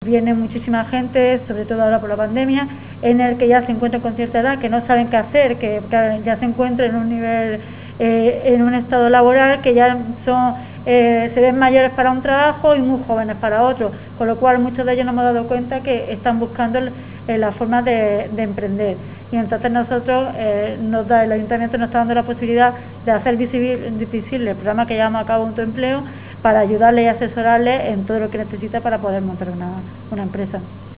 viene muchísima gente, sobre todo ahora por la pandemia, en el que ya se encuentran con cierta edad, que no saben qué hacer, que ya se encuentran en un nivel, en un estado laboral, que ya son se ven mayores para un trabajo y muy jóvenes para otro, con lo cual muchos de ellos nos hemos dado cuenta que están buscando la forma de emprender. Y entonces nosotros, el Ayuntamiento nos está dando la posibilidad de hacer visible el programa que llevamos a cabo, Autoempleo, para ayudarles y asesorarles en todo lo que necesita para poder montar una empresa.